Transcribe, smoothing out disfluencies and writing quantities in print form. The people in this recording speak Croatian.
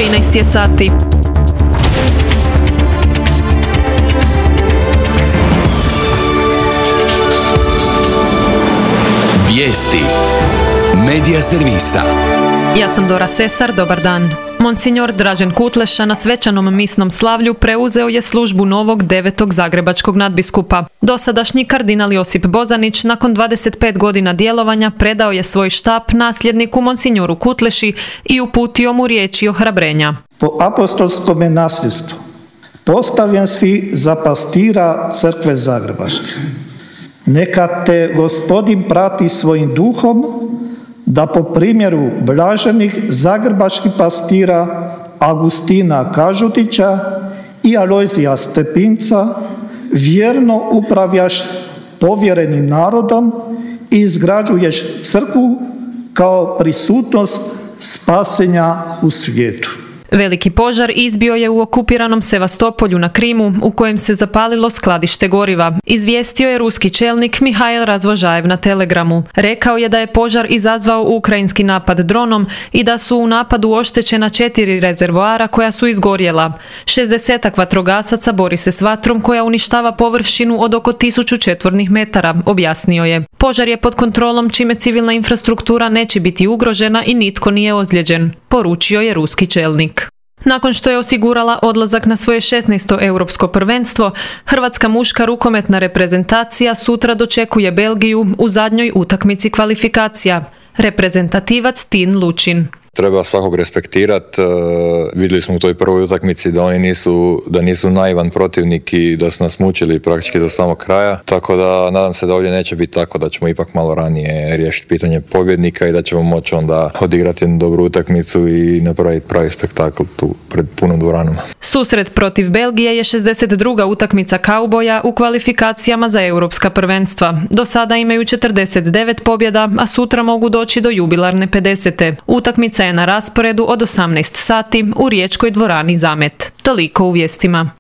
13 je sati. Vijesti Medija servisa. Ja sam Dora Sesar, dobar dan. Monsignor Dražen Kutleša na svečanom misnom slavlju preuzeo je službu novog 9. zagrebačkog nadbiskupa. Dosadašnji kardinal Josip Bozanić nakon 25 godina djelovanja predao je svoj štap nasljedniku monsignoru Kutleši i uputio mu riječi ohrabrenja. Po apostolskome nasljedstvu postavljen si za pastira crkve zagrebačke. Neka te Gospodin prati svojim duhom, da po primjeru blaženih zagrebačkih pastira Agustina Kažutića i Alojzija Stepinca vjerno upravljaš povjerenim narodom i izgrađuješ crkvu kao prisutnost spasenja u svijetu. Veliki požar izbio je u okupiranom Sevastopolju na Krimu, u kojem se zapalilo skladište goriva. Izvijestio je ruski čelnik Mihail Razvožajev na Telegramu. Rekao je da je požar izazvao ukrajinski napad dronom i da su u napadu oštećena 4 rezervoara koja su izgorjela. 60 vatrogasaca bori se s vatrom koja uništava površinu od oko 1000 četvornih metara, objasnio je. Požar je pod kontrolom čime civilna infrastruktura neće biti ugrožena i nitko nije ozlijeđen, poručio je ruski čelnik. Nakon što je osigurala odlazak na svoje 16. europsko prvenstvo, hrvatska muška rukometna reprezentacija sutra dočekuje Belgiju u zadnjoj utakmici kvalifikacija. Reprezentativac Tin Lučin. Treba svakog respektirati. Vidjeli smo u toj prvoj utakmici da oni nisu naivan protivnik i da su nas mučili praktički do samog kraja. Tako da nadam se da ovdje neće biti tako, da ćemo ipak malo ranije riješiti pitanje pobjednika i da ćemo moći onda odigrati jednu dobru utakmicu i napraviti pravi spektakl tu pred punom dvoranom. Susret protiv Belgije je 62. utakmica kauboja u kvalifikacijama za europska prvenstva. Do sada imaju 49 pobjeda, a sutra mogu doći do jubilarne 50. Utakmica je na rasporedu od 18 sati u riječkoj dvorani Zamet. Toliko u vijestima.